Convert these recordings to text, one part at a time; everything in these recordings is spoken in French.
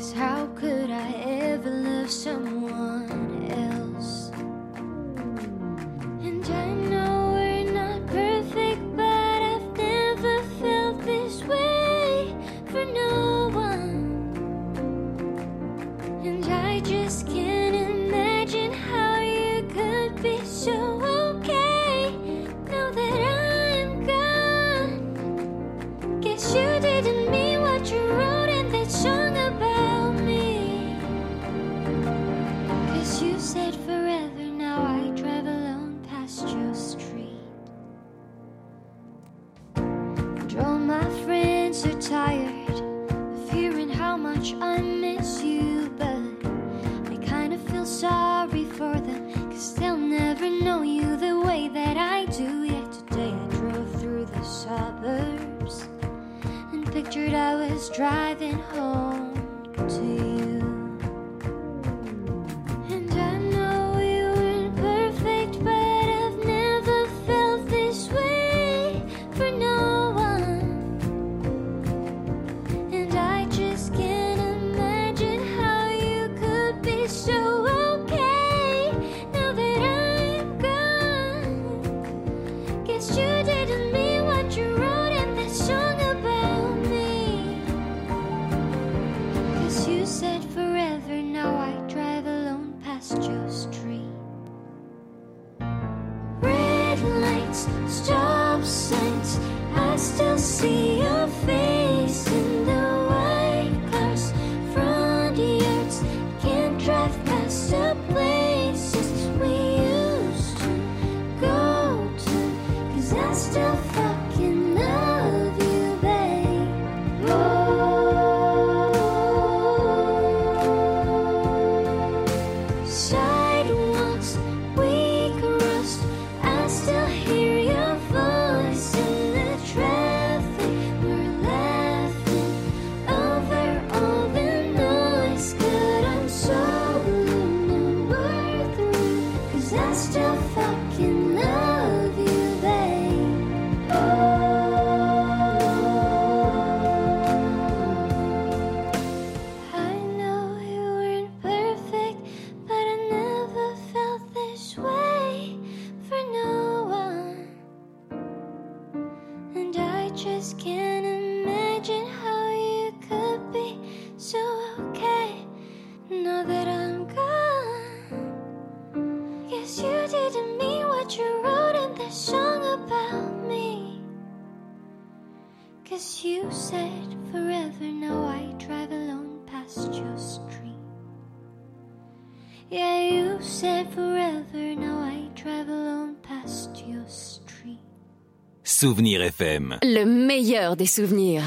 how could I ever love someone else? And I know we're not perfect, but I've never felt this way for no one. And I just can't imagine how you could be so okay now that I'm gone. Guess you didn't mean what you wrote in that song about me. 'Cause you said forever, now I drive alone past your street. And all my friends are tired of hearing how much I miss you, but I kind of feel sorry for them, 'cause they'll never know you the way that I do. Yet today I drove through the suburbs and pictured I was driving home to you. And I know we weren't perfect, but I've never felt this way for no one. And I just can't imagine how you could be so okay now that I'm gone. Guess you didn't mean what you wrote in that song about me. 'Cause you said forever, now I drive alone past your street. Red lights, stop signs, I still see your face in the white cars, front yards. Can't drive past the places we used to go to, 'cause I still fucking love you, babe. Sidewalks we crossed, I still hear your voice in the traffic. We're laughing over all the noise, but I'm so alone and we're through, 'cause I still fucking love you, babe. I know you weren't perfect, but I never felt this way for no one. And I just can't imagine how you could be so okay now that I'm gone. Guess you didn't mean what you wrote in that song about me. 'Cause you said forever, now I drive alone past your street. Yeah, you said forever, now I drive alone past your street. Souvenir FM. Le meilleur des souvenirs.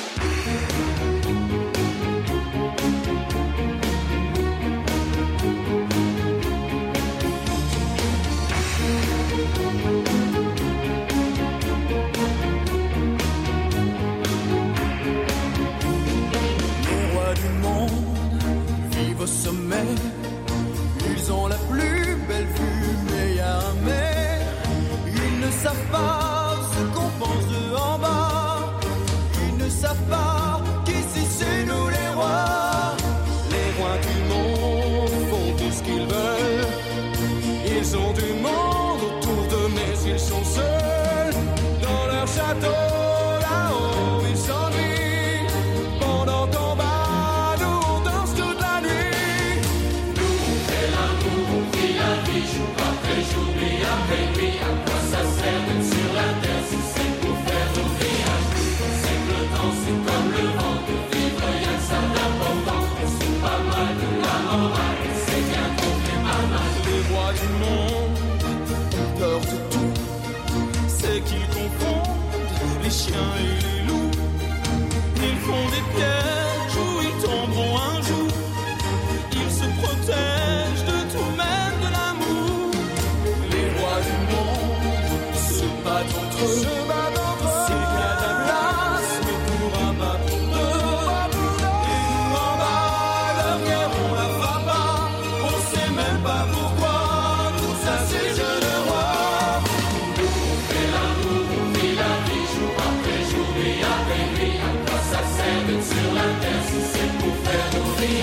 Les rois du monde vivent au sommet. Ils ont la plus belle vue, mais y a un mais. Ils ne savent pas ce qu'on pense d'eux en bas. Ils ne savent pas qu'ici c'est nous les rois. Les rois du monde font tout ce qu'ils veulent. Ils ont du monde autour d'eux, mais ils sont seuls dans leur château. Là-haut, ils s'ennuient. Pendant qu'on bat, nous on danse toute la nuit. Nous on fait l'amour, on vit la vie, jour après jour, nuit après nuit. À quoi ça sert d'être sur la terre si c'est pour faire nos villages? C'est que le temps, c'est comme le vent, de vivre, y'a que ça d'important. On sait pas mal de la morale, c'est bien qu'on fait pas mal. Les rois du monde ont peur de tout. C'est qu'ils confondent les chiens et les loups. Ils font des pièges où ils tomberont un jour. Ils se protègent de tout, même de l'amour. Les rois du monde se battent entre eux. C'est qu'il y a de la place, mais pour un pas pour deux. Et nous en bas, leur guerre on la fera pas. On sait même pas pourquoi. Tout ça c'est jeu de roi. Nous on fait l'amour, on vit la vie, jour après jour, nuit après nuit. À quoi ça sert d'être sur la terre si c'est pour faire nos vies?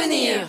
souvenirs.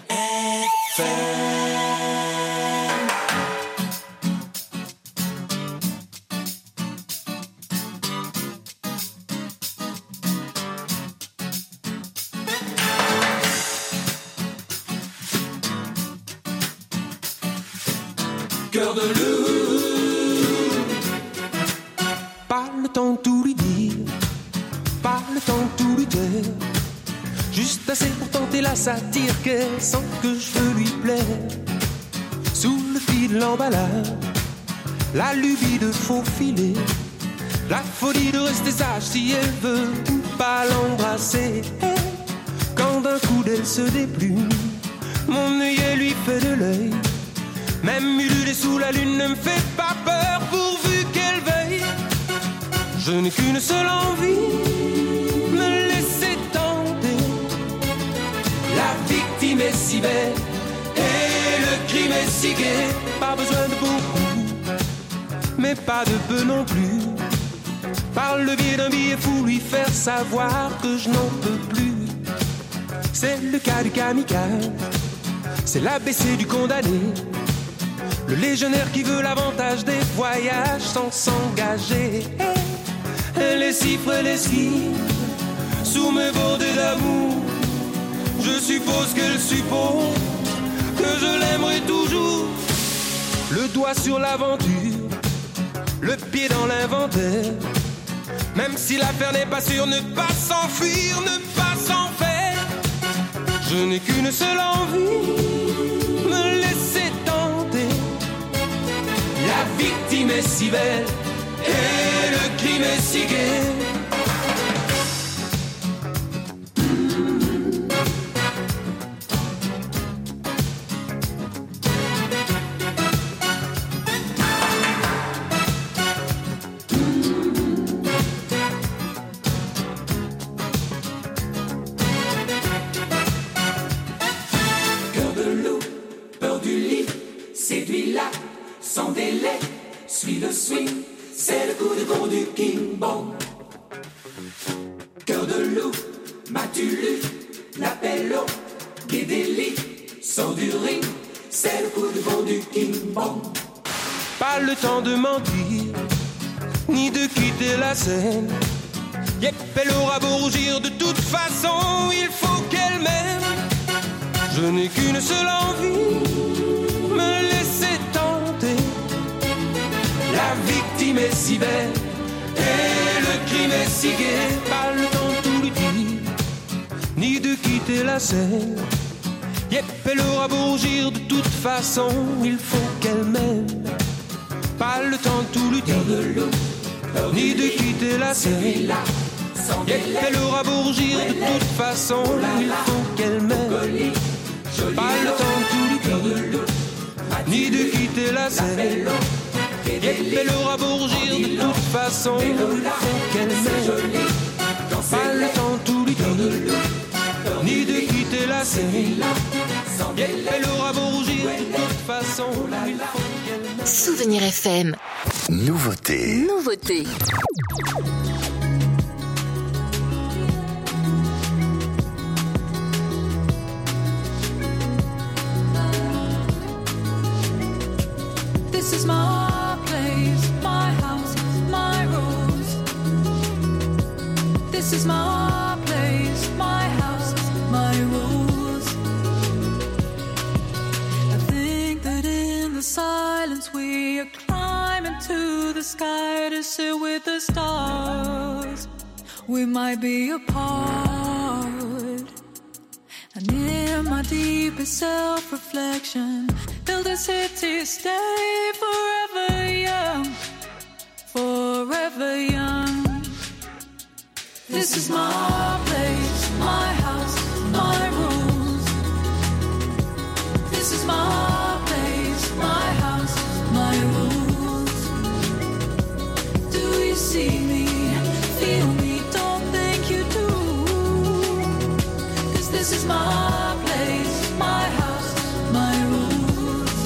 Cœur de loup. Pas le temps de tout lui dire, pas le temps de tout lui taire. Juste assez pour tenter la satire qu'elle sent que je veux lui plaire. Sous le fil de l'emballage, la lubie de faufiler, la folie de rester sage si elle veut pas l'embrasser. Quand d'un coup d'elle se déplume, mon œillet lui fait de l'œil. Même ululé sous la lune ne me fait pas peur pourvu qu'elle veille. Je n'ai qu'une seule envie, me laisser tenter. La victime est si belle et le crime est si gai. Pas besoin de beaucoup, mais pas de peu non plus. Par le biais d'un billet fou, lui faire savoir que je n'en peux plus. C'est le cas du kamikaze, c'est l'ABC du condamné. Le légionnaire qui veut l'avantage des voyages sans s'engager. Elle les cifre, elle esquive sous mes bordées d'amour. Je suppose qu'elle suppose que je l'aimerai toujours. Le doigt sur l'aventure, le pied dans l'inventaire. Même si l'affaire n'est pas sûre, ne pas s'enfuir, ne pas s'en faire. Je n'ai qu'une seule envie, me laisser tenter. La victime est si belle et le crime est si gai. Cœur de loup, peur du lit, séduis-la sans délai, suis le swing, c'est le coup de con du King Bong. Cœur de loup, m'as-tu lu l'appel au Guédéli, sors du ring, c'est le coup de con du King Bong. Pas le temps de mentir, ni de quitter la scène. Yep, elle aura beau rougir, de toute façon, il faut qu'elle m'aime. Je n'ai qu'une seule envie, me laisser tenter. La victime est si belle et le crime est si gai. Pas le temps de tout lui dire, ni de quitter la scène. Yep, elle aura beau rougir, de toute façon, il faut qu'elle m'aime. Pas le temps de tout lui dire, ni de quitter la scène. Yep, elle aura beau rougir, de toute façon, il faut qu'elle m'aime. Pas le temps de tout lui dire, ni de quitter la scène. Yep, elle aura beau rougir, de toute façon, il faut qu'elle m'aime. Pas le temps de tout lui dire, ni de quitter la scène. Yep, elle aura beau rougir, de toute façon, il faut qu'elle m'aime. Souvenir FM. Nouveauté. Nouveauté. This is my place, my house, my rules. This is my place, my house, my rules. I think that in the silence we are climbing to the sky to sit with the stars. We might be apart. And in my deepest self-reflection, build a city, stay forever young, forever young. This is my place, my house, my rules. This is my place, my house, my rules. Do you see me, feel me, don't think you do? 'Cause this is my place, my house, my rules.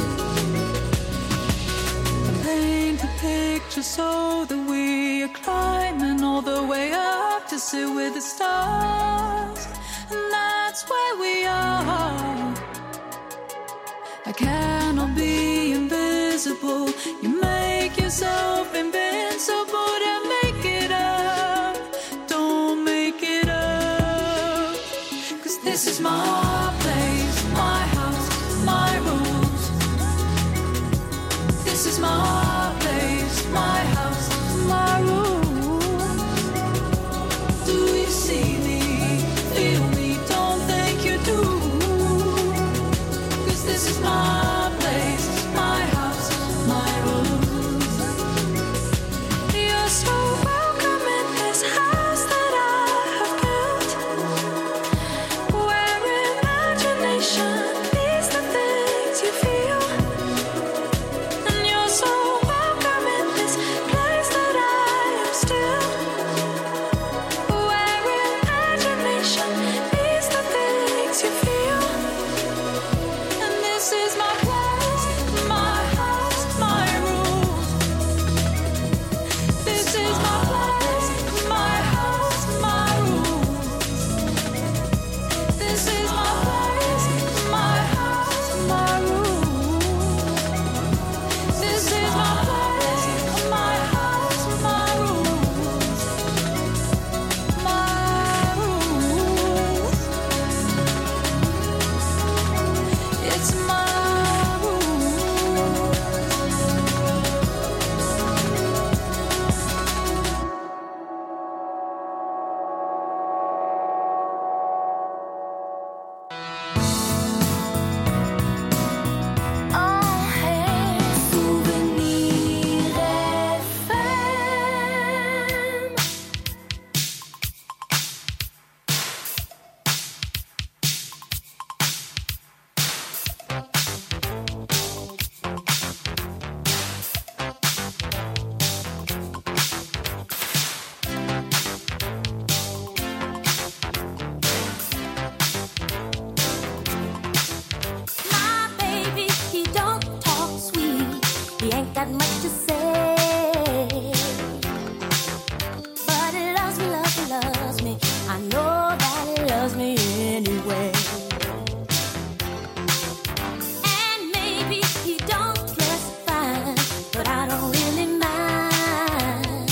I paint a picture so that we are climbing all the way up to sit with the stars, and that's where we are. I cannot be invisible. You make yourself invincible. Then make it up. Don't make it up. 'Cause this is my place, my house, my rules. This is my place, my house, my rules. Do you see me? Feel me? Don't think you do. 'Cause this is my place, my house, my rules. You're so welcome in this house that I have built, where imagination is the things you feel. And you're so welcome in this place that I am still, where imagination is the things you feel. And this is my place, my house, my rules. This is my place, my house, my rules. This is my place, my house, my rules. This is my place, my house, my rules. My rules. It's my rules. Souvenir FM. My baby, he don't talk sweet. He ain't got much to say. But he loves me, loves me, loves me. I know that he loves me anyway. And maybe he don't dress fine, but I don't really mind.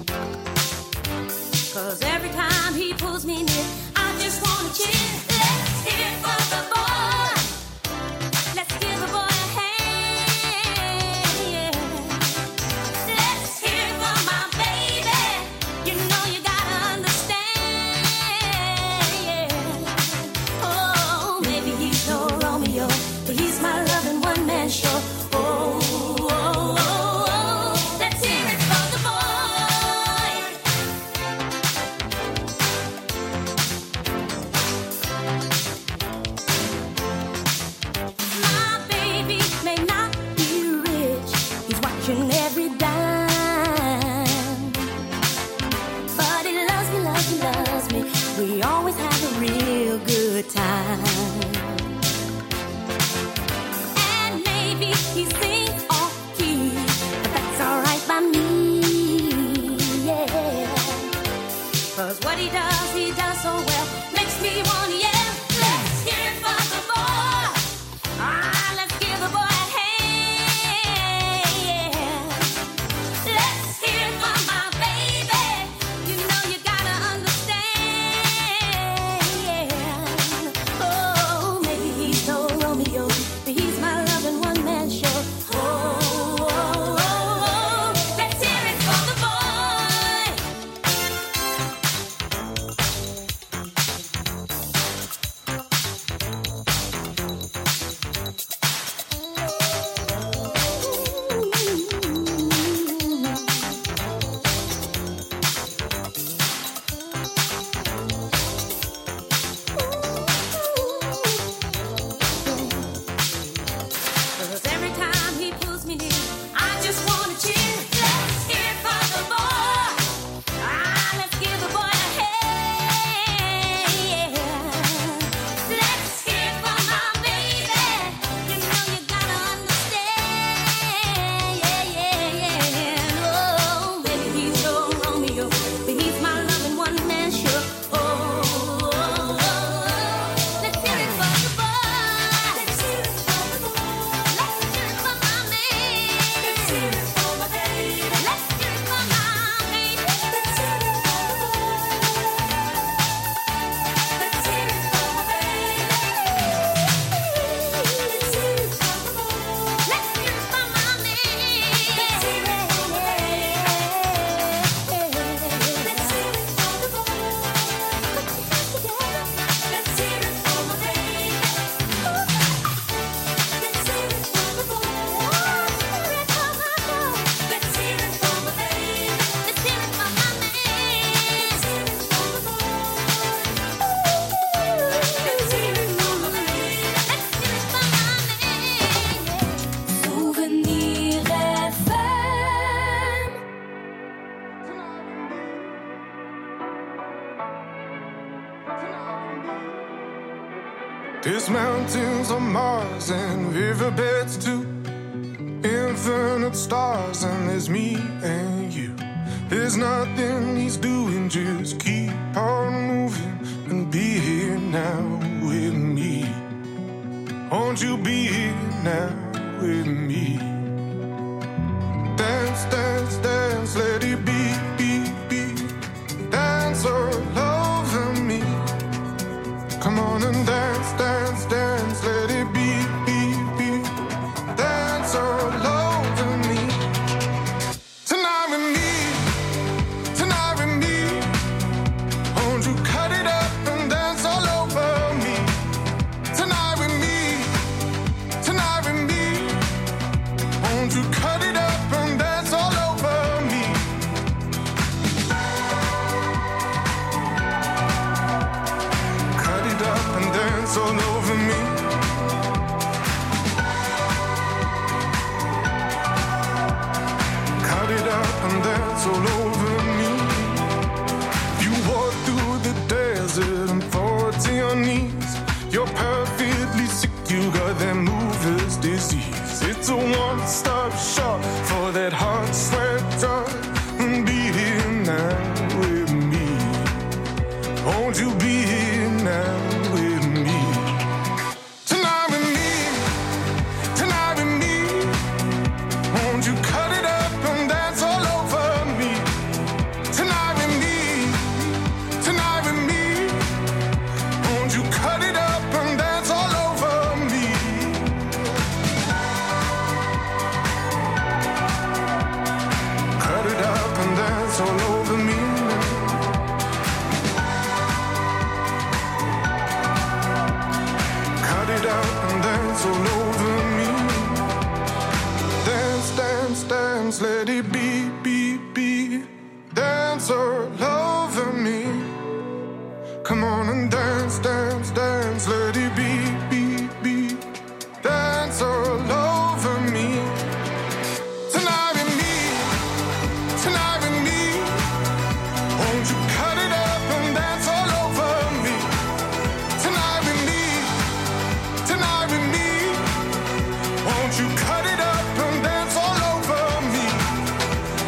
'Cause every time he pulls me near, I just wanna cheer. Let's hear it for the boy. Let's give the boy a hand, yeah. Let's hear it for my baby. You know you gotta understand, yeah. Oh, maybe he's no Romeo, but he's my loving one-man show. Oh, oh, oh, oh. Let's hear it for the boy. My baby may not be rich, he's watching every dime. But he loves me, loves me, loves me. We always have a real good time. And maybe he sings off key, but that's alright by me, yeah. 'Cause what he does so well, makes me wanna yell. Let's hear it for the boy. Let's give the boy a hand, yeah. Let's hear it for my baby. You know you gotta understand, yeah. Oh, maybe he's no Romeo, but he's my loving one-man show. Oh, oh, oh, oh. Let's hear it for the boy. There's mountains on Mars and riverbeds too. Infinite stars and there's me and you. There's nothing he's doing, just keep on moving and be here now with me. Won't you be here now with me? Dance, dance, dance, let it be, be, be. Dance all over me. Come on and dance, dance, dance, let it be, be, be. Dance all over me. Tonight with me, tonight with me. Won't you cut it up and dance all over me? Tonight with me, tonight with me. Won't you cut it up and dance all over me? Cut it up and dance all over me. Cut it up and dance all over me. You walk through the desert and fall to your knees. You're perfectly sick, you got that mover's disease. It's a one-stop shop for that hot sweat drop. And be here now with me. Won't you be here now with me? Tonight with me, tonight with me. Won't you cut it up and dance all over me? Tonight with me, tonight with me. Won't you cut it up and dance all over me? Cut it up and dance all over me. Cut it up and dance all over me. Dance, dance, dance, let it be, be, be. Dance all over me. Come on and dance, dance, dance, let it be, be, be. Dance all over me. Tonight with me, tonight with me. Won't you cut it up and dance all over me? Tonight with me, tonight with me. Won't you cut it up and dance all over me?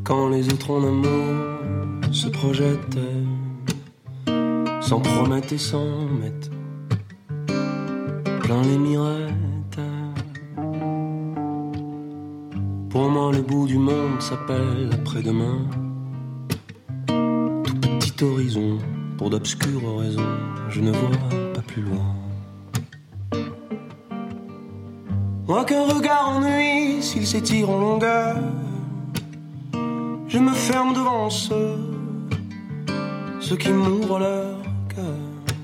Quand les autres en amour se projettent, sans promettre et sans mettre plein les mirettes. Pour moi le bout du monde s'appelle après-demain. Tout petit horizon, pour d'obscures raisons, je ne vois pas plus loin. Moi qu'un regard ennuie s'il s'étire en longueur, je me ferme devant ceux qui m'ouvrent leur cœur.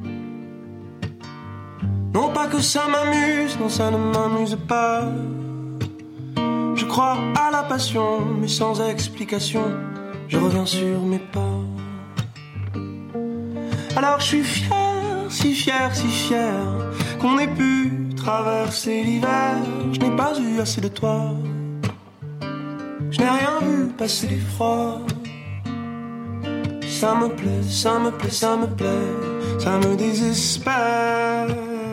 Non pas que ça m'amuse, non ça ne m'amuse pas. Je crois à la passion, mais sans explication, je reviens sur mes pas. Alors je suis fier, si fier, si fier, qu'on ait pu traverser l'hiver. Je n'ai pas eu assez de toi, je n'ai rien vu passer du froid. Ça me plaît, ça me plaît, ça me plaît, ça me désespère.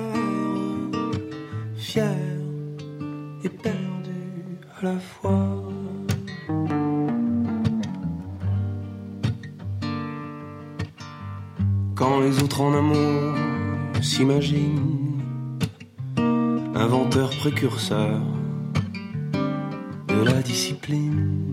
Fier et perdu à la fois. Quand les autres en amour s'imaginent inventeurs précurseurs de la discipline,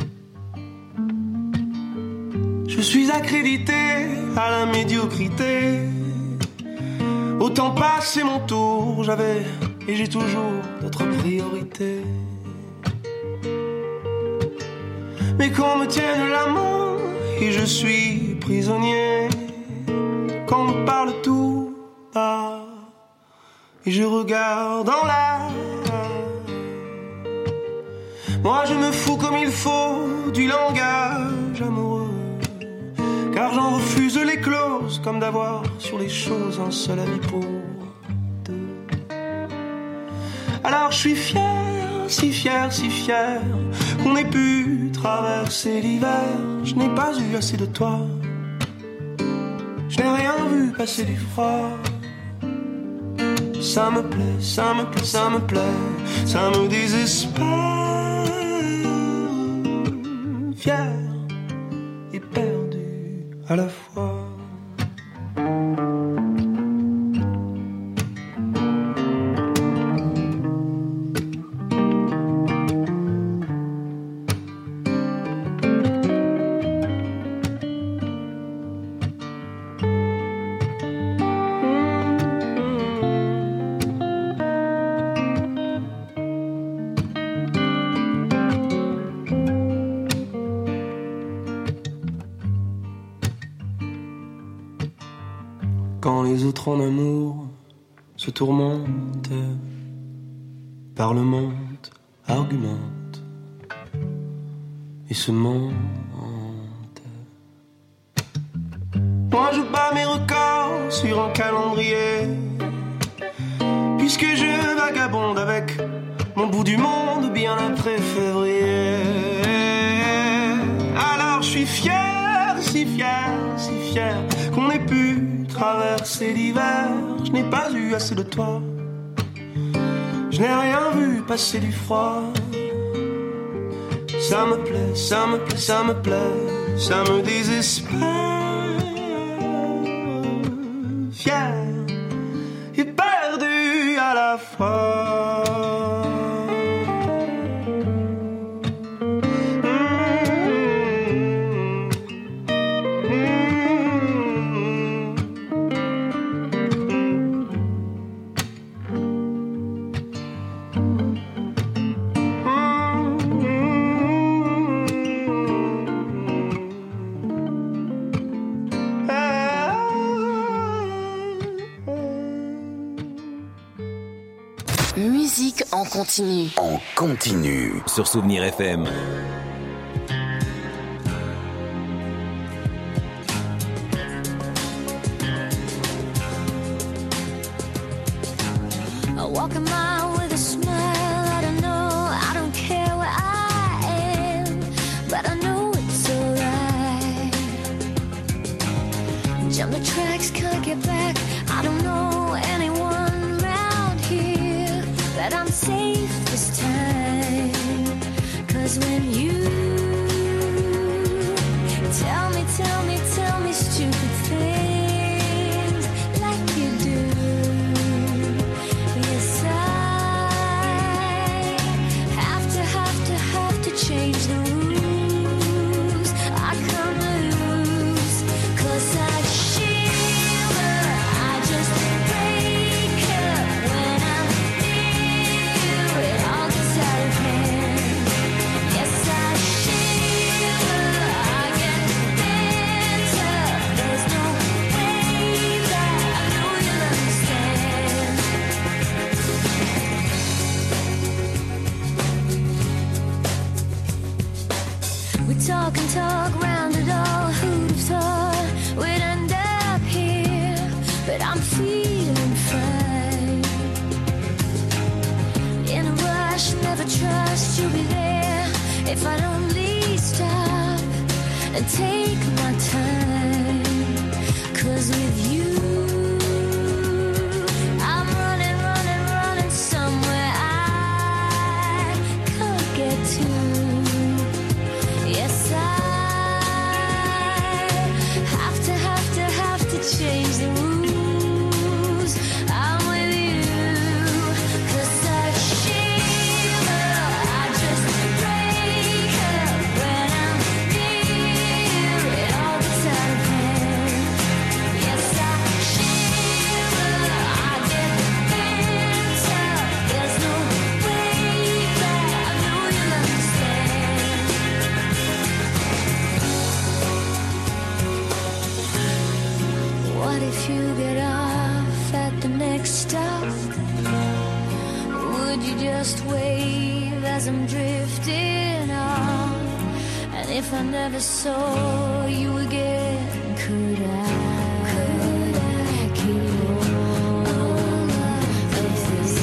je suis accrédité à la médiocrité. Autant passer mon tour, j'avais et j'ai toujours d'autres priorités. Mais qu'on me tienne la main et je suis prisonnier. Qu'on me parle tout bas et je regarde en l'air. Moi je me fous comme il faut du langage amoureux, car j'en refuse les clauses, comme d'avoir sur les choses un seul avis pour deux. Alors je suis fier, si fier, si fier, qu'on ait pu traverser l'hiver. Je n'ai pas eu assez de toi, je n'ai rien vu passer du froid. Ça me plaît, ça me plaît, ça me plaît, ça me désespère. Fier et perdu à la fois. Quand les autres en amour se tourmentent, parlementent, argumentent et se mentent, moi je bats mes records sur un calendrier, puisque je vagabonde avec mon bout du monde bien après février. Alors je suis fier, si fier, si fier, qu'on ait pu traverser l'hiver. Je n'ai pas eu assez de toi, je n'ai rien vu passer du froid. Ça me plaît, ça me plaît, ça me plaît, ça me désespère. Fier et perdu à la fois. Musique en continu. En continu. Sur Souvenir FM. I walk a mile with a smile. I don't know, I don't care where I am, but I know it's alright. Jump the tracks, can't get back. I don't know anyone around here, but I'm safe this time. 'Cause when you We talk and talk round it all. Who'd have thought we'd end up here? But I'm feeling fine. In a rush, never trust you'll be there if I'd only stop and take my time. 'Cause with you I'm running, running, running somewhere I can't get to. Yes, I have to change the rules. I'm with you, 'cause I shiver, I just break up when I'm near you. It all gets out of hand. Yes, I shiver, I get bent up. There's no way back. I know you'll understand. What if you get off at the next stop? Would you just wave as I'm drifting on? And if I never saw you again, could I keep all of this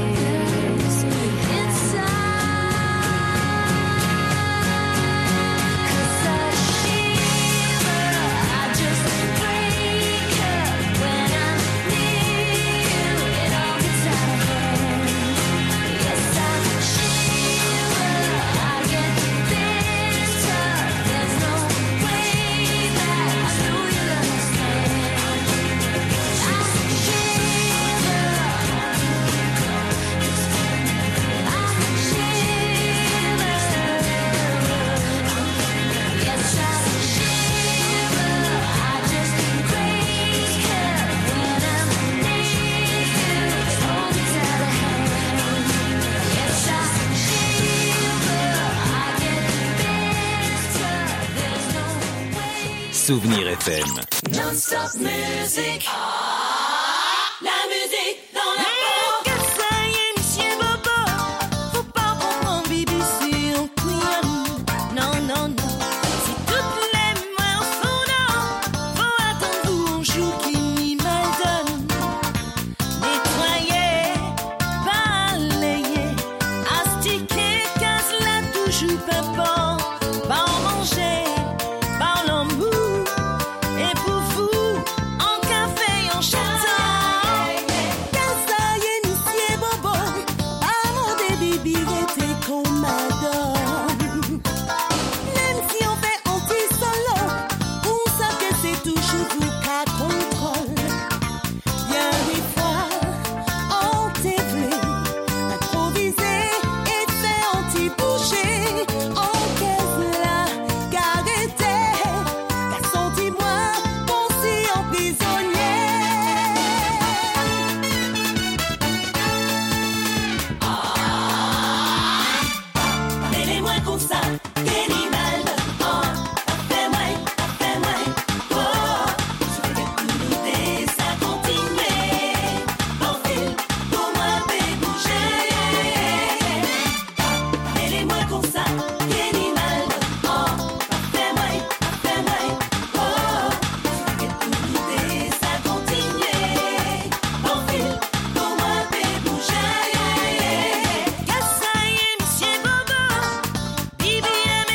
inside? 'Cause I shiver, I just break up when I'm near you. It all gets out of hand. Yes, I shiver, I get bent up. There's no way back. I know you'll understand. I shiver, yes, I shiver, I just break up when I'm near you. It all gets out of hand. Yes, I shiver, I get bent up. There's no way. Souvenir FM. Non-stop music. La musique dans la peau. Ça y est, monsieur Bobo, faut pas prendre mon BBC en couillon. Non, non, non. Si toutes les mœurs sont là, faut attendre vous un jour qui m'y donne. Nettoyer, balayer, astiquer, casse là toujours pas bon. Pas en manger, pas en mou. Et pour vous, en café, en château. Ça y est, monsieur Bobo, amour des bébés était qu'on m'adore. Même si on fait anti-solo, on sait que c'est toujours vous qu'à contrôle. Bien des fois, on t'éveille, improviser et fait anti-bouger. En caisse là, garrêtez, car senti-moi, pensez en prisonnier. Mêlez-moi comme ça, Kenny Mal. Oh, fais-moi, oh. Je vais écouter ça continuer. Bon fil, pour moi, fais bouger. Mêlez-moi comme ça, Kenny Mal. Oh, fais-moi, oh. Je vais écouter ça continuer. Bon fil, pour moi, fais bouger. Ça y est, monsieur Bobo, BBM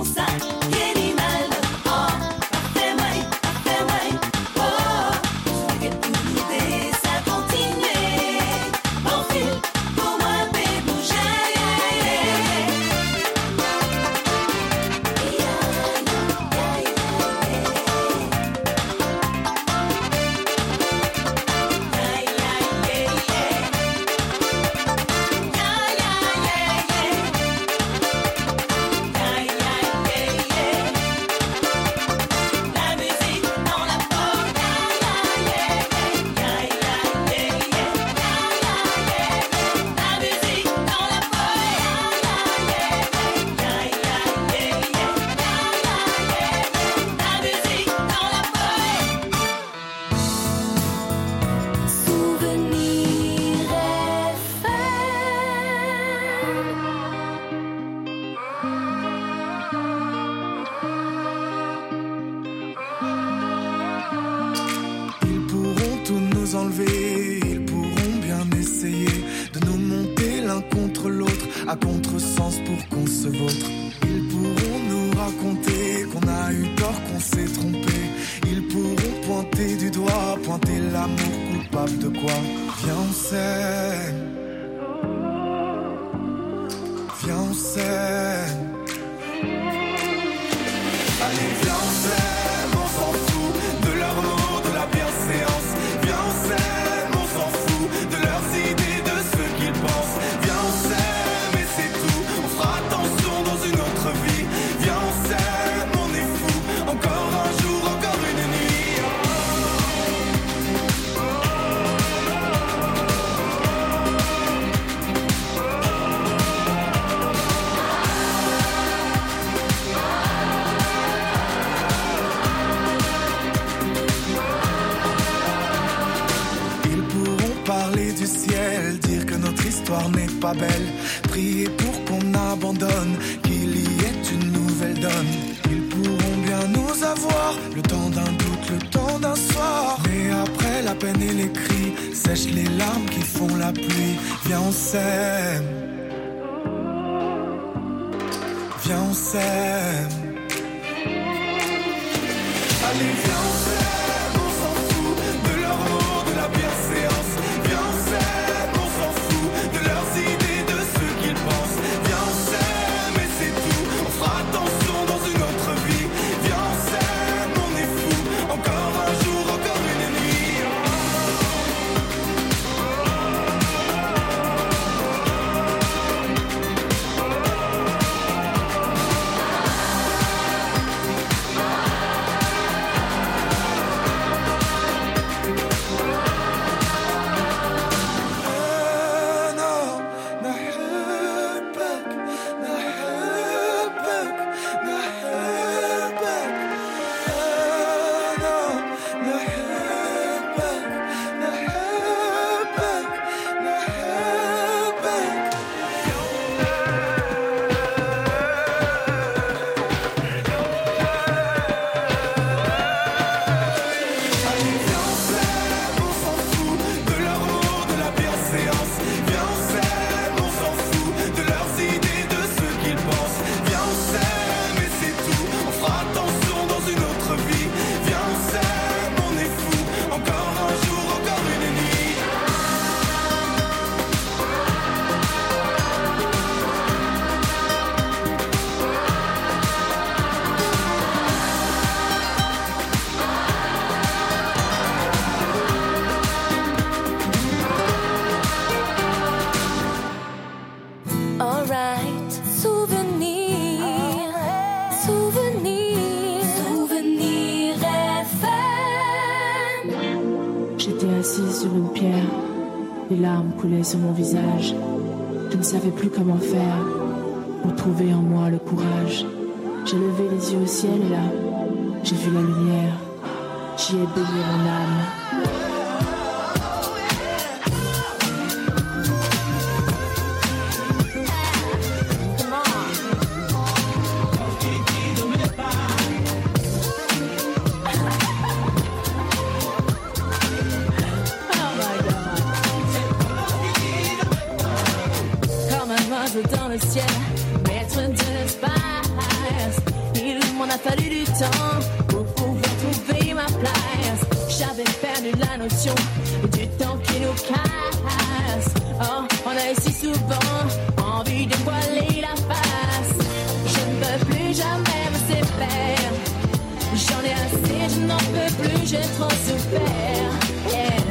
ça, que ni mal. Oh, parfait, mãe, oh. Je veux que tout ça continue. Mon fil, pour moi, peut bouger. La musique dans la peau. La musique dans la Souvenir Ils pourront tout nous enlever, ils pourront bien essayer de nous monter l'un contre l'autre, à contresens pour qu'on se vautre. Ils pourront nous raconter qu'on a eu tort, qu'on s'est trompé. Ils pourront pointer du doigt, pointer l'amour coupable de quoi. Viens on s'aime, viens on s'aime. Allez viens on s'aime, on s'en fout de leurs mots, de la bienséance. Viens on s'aime, on s'en fout de leurs idées, de ce qu'ils pensent. Viens on s'aime et c'est tout, on fera attention dans une autre vie. Viens on s'aime, on est fou, encore un jour, encore une nuit. Ils pourront parler du ciel, dire que notre histoire n'est pas belle, prier pour qu'on abandonne, qu'il y ait une nouvelle donne. Ils pourront bien nous avoir, le temps d'un doute, le temps d'un soir. Mais après la peine et les cris, sèchent les larmes qui font la pluie. Viens on s'aime, viens on s'aime. Allez viens on s'aime, on s'en fout de leurs mots, de la bienséance. Viens on s'aime, on s'en fout de leurs idées, de ce qu'ils pensent. Viens on s'aime et c'est tout, on fera attention dans une autre vie. Viens on s'aime, on est fou, encore un jour, encore une nuit. assise sur une pierre. Les larmes coulaient sur mon visage. Je ne savais plus comment faire pour trouver en moi le courage. J'ai levé les yeux au ciel et là, j'ai vu la lumière. J'y ai baigné mon âme. Dans le ciel, maître de espace. fallu du temps pour pouvoir trouver ma place. J'avais perdu la notion du temps qui nous casse. Oh, on a eu si souvent envie de voiler la face. Je ne peux plus jamais me séparer. J'en ai assez, je n'en peux plus, j'ai trop souffert. Yeah.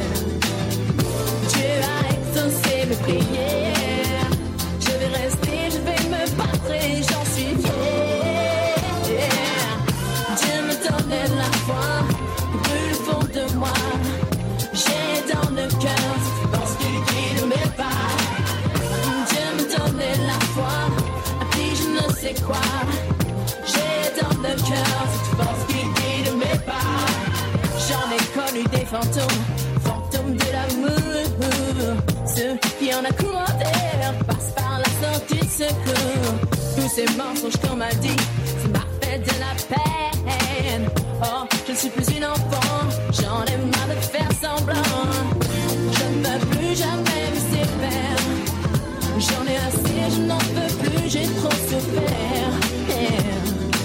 Dieu a exaucé mes prières. Je vais rester, je vais me battre et j'en suis fière. Yeah. Dieu me donnait la foi, brûle le fond de moi. J'ai dans le cœur cette force qui guide mes pas. Dieu me donnait la foi, appris je ne sais quoi. J'ai dans le cœur cette force qui guide mes pas. J'en ai connu des fantômes, fantômes de l'amour. Ceux qui en a commentaire passent par la sortie de secours. Tous ces mensonges qu'on m'a dit, ça m'a fait de la peine. Oh, je ne suis plus une enfant, j'en ai marre de faire semblant. Je ne peux plus jamais me séparer. J'en ai assez, je n'en peux plus, j'ai trop souffert. Yeah.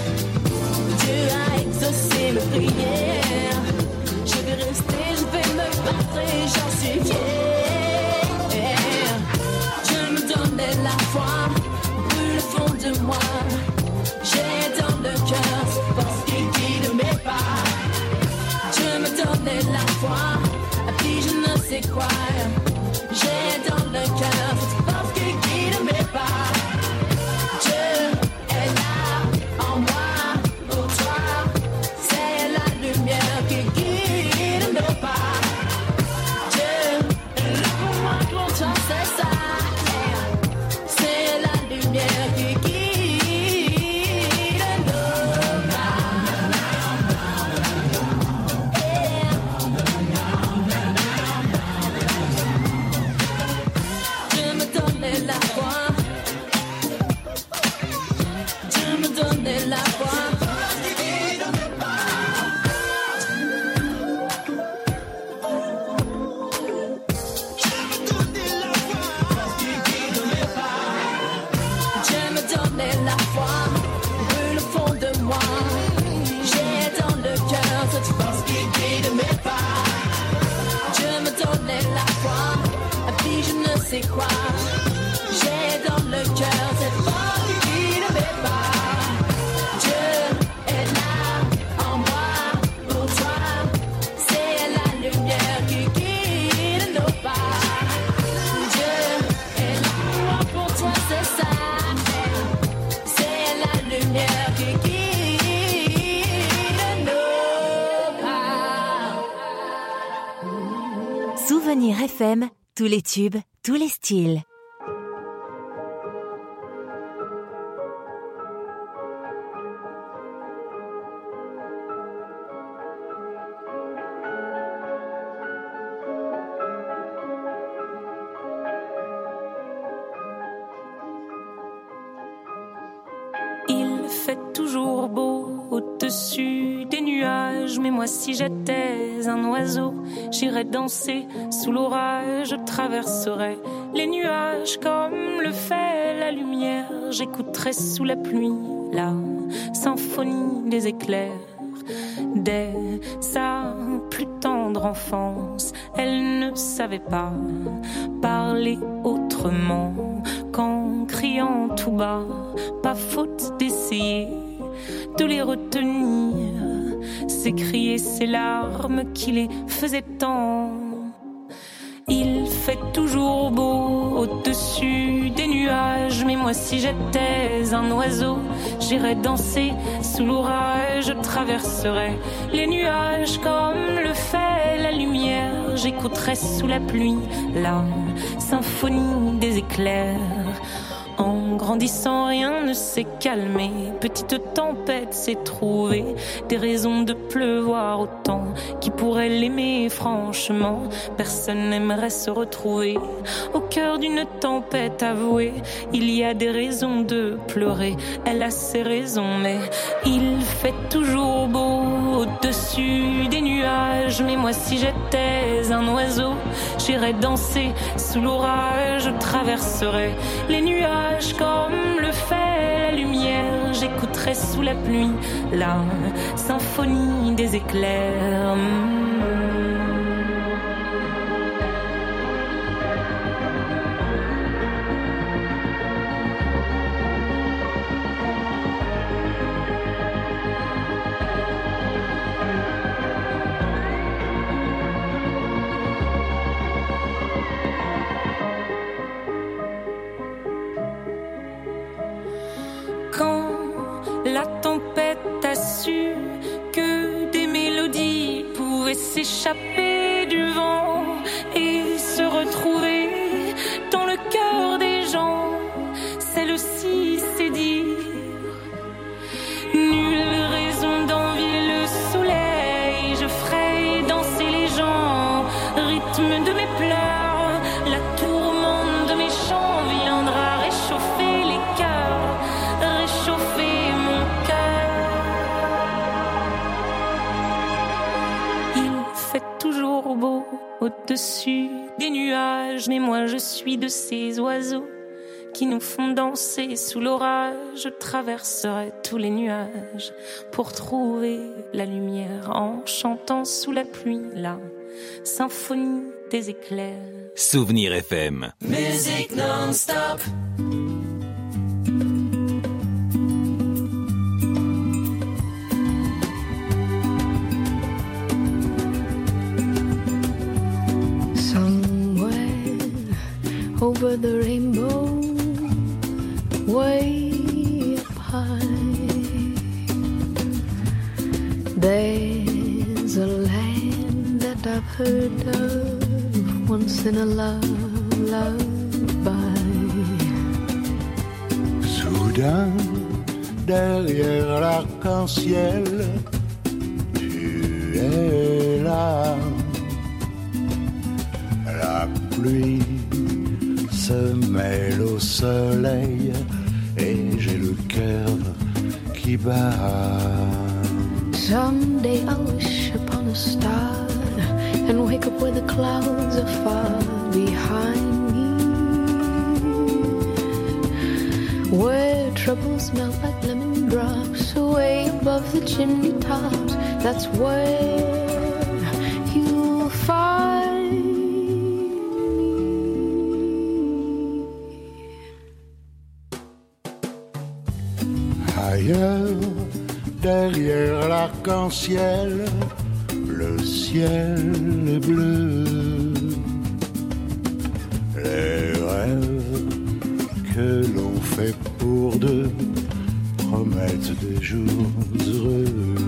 Dieu a exaucé mes prières. Je vais rester, je vais me battre et j'en suis fière. Dieu me donnait la foi, brûle le fond de moi. J'ai dans le cœur cette force qui guide mes pas. Dieu me donnait la foi, appris je ne sais quoi. J'ai dans le cœur cette force qui guide mes pas. Dieu est là en moi, pour toi. C'est la lumière qui guide nos pas. Dieu est là pour moi, pour toi, c'est ça. C'est la lumière qui guide nos pas. Dieu me donnait la foi. Dieu me donnait la foi. Dieu me donnait la foi, brûle le fond de moi. J'ai dans le cœur cette force qui guide mes pas. Dieu me donnait la foi, appris je ne sais quoi. J'ai dans le cœur cette force qui guide mes pas. Dieu est là en moi, pour toi. C'est la lumière qui guide nos pas. Dieu est là pour toi, c'est ça. C'est la lumière qui guide nos pas. Souvenir FM, tous les tubes, tous les styles. Il fait toujours beau au-dessus des nuages, mais moi si j'étais un oiseau, j'irais danser sous l'orage, je traverserais les nuages comme le fait la lumière, j'écouterais sous la pluie la symphonie des éclairs. Dès sa plus tendre enfance, elle ne savait pas parler autrement qu'en criant tout bas. Pas faute d'essayer de les retenir, s'écrier ces larmes qui les faisaient tant. Il fait toujours beau au-dessus des nuages, mais moi si j'étais un oiseau, j'irais danser sous l'orage, je traverserais les nuages comme le fait la lumière, j'écouterais sous la pluie la symphonie des éclairs. En grandissant, rien ne s'est calmé. Petite tempête s'est trouvée, des raisons de pleuvoir autant. Qui pourrait l'aimer franchement? Personne n'aimerait se retrouver au cœur d'une tempête avouée. Il y a des raisons de pleurer, elle a ses raisons, mais il fait toujours beau au-dessus des nuages. Mais moi si j'étais un oiseau, j'irais danser sous l'orage, je traverserais les nuages comme le fait la lumière, j'écouterais j'écouterai sous la pluie la symphonie des éclairs. S'échapper du vent et se retrouver dans le cœur des gens, celle-ci c'est dire. Nulle raison d'envier le soleil, je ferai danser les gens, rythme de mes pleurs, la tourmente de mes chants viendra réchauffer les cœurs, réchauffer mon cœur. Toujours beau au-dessus des nuages, mais moi je suis de ces oiseaux qui nous font danser sous l'orage. Je traverserai tous les nuages pour trouver la lumière en chantant sous la pluie la symphonie des éclairs. Souvenir FM. Musique non-stop. Over the rainbow, way up high, there's a land that I've heard of once in a lullaby. Soudain, derrière l'arc-en-ciel, tu es là, la pluie se mêle au soleil et j'ai le cœur qui bat. Someday I'll wish upon a star and wake up where the clouds are far behind me, where troubles melt like lemon drops away above the chimney tops. That's where you'll find. Ailleurs, derrière l'arc-en-ciel, le ciel est bleu. Les rêves que l'on fait pour deux promettent des jours heureux.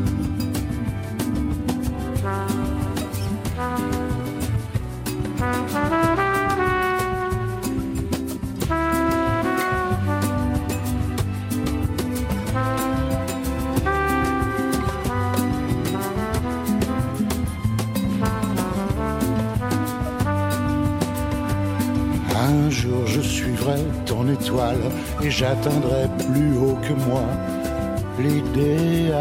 Un jour je suivrai ton étoile et j'atteindrai plus haut que moi l'idéal.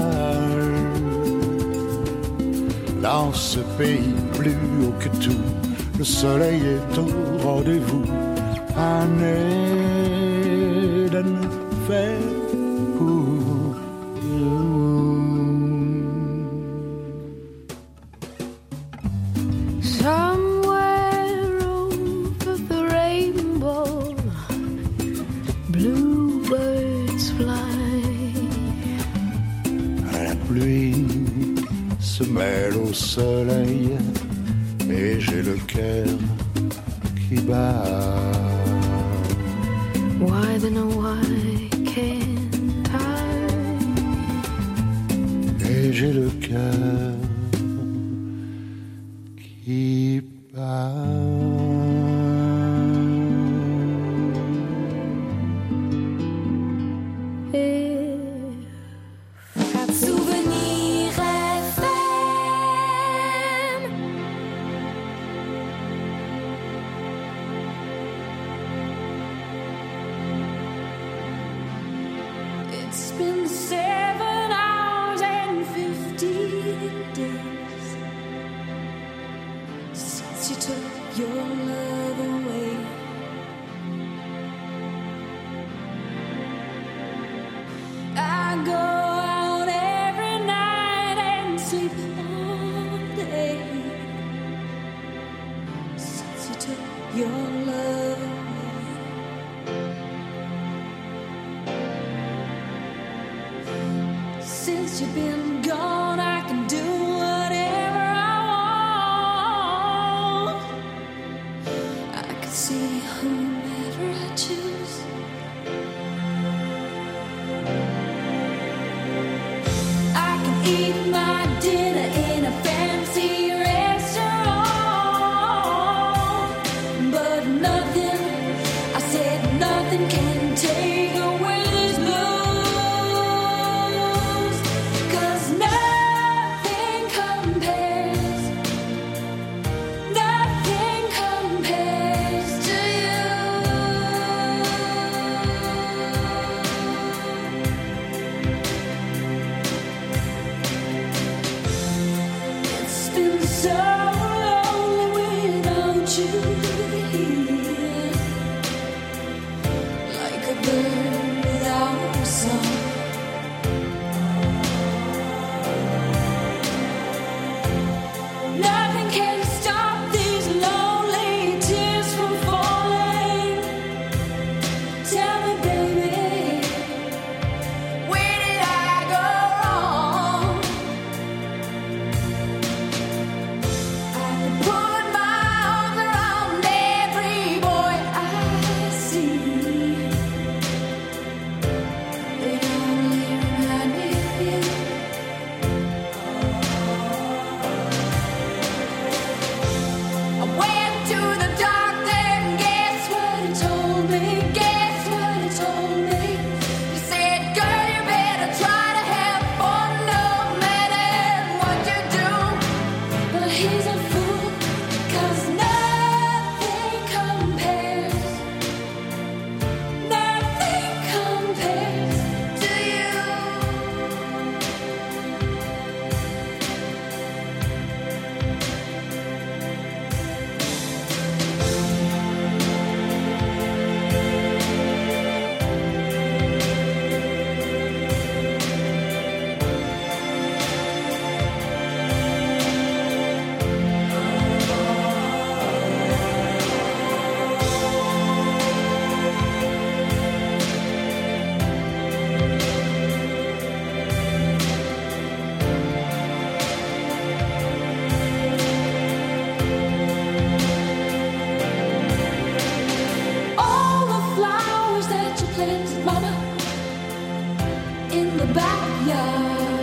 Dans ce pays plus haut que tout, le soleil est au rendez-vous. Un Eden fait pour nous. Somewhere over the rainbow, bluebirds fly. La pluie se mêle au soleil et j'ai le cœur qui bat. Why then oh why can't I? Et j'ai le cœur qui bat. Souvenir FM. It's been 7 hours and 50 days since you've been gone, I can do whatever I want. I can see whomever I choose. I can eat my dinner in a fancy restaurant, but nothing, I said nothing can take away this blues, 'cause nothing compares to you. It's been so lonely without you here, like a bird without a song. Nothing can stop these lonely tears from falling. Tell me, baby, where did I go wrong? I could put my arms around every boy I see. They only remind me of you. I went to the doctor and guess what he told me? Guess what he told me? He said, girl, you better try to have fun no matter what you do. But he's a fool, 'cause nothing compares to you. All the flowers that you planted, mama, in the backyard.